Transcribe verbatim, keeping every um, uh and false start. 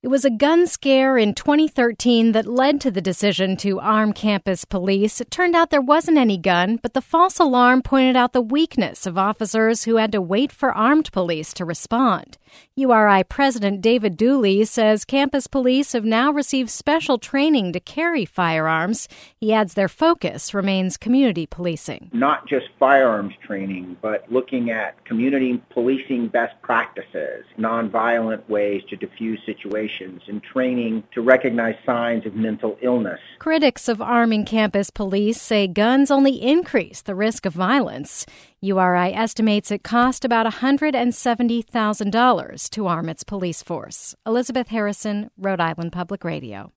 It was a gun scare in twenty thirteen that led to the decision to arm campus police. It turned out there wasn't any gun, but the false alarm pointed out the weakness of officers who had to wait for armed police to respond. U R I President David Dooley says campus police have now received special training to carry firearms. He adds their focus remains community policing. Not just firearms training, but looking at community policing best practices, nonviolent ways to diffuse situations, and training to recognize signs of mental illness. Critics of arming campus police say guns only increase the risk of violence. U R I estimates it cost about one hundred seventy thousand dollars to arm its police force. Elizabeth Harrison, Rhode Island Public Radio.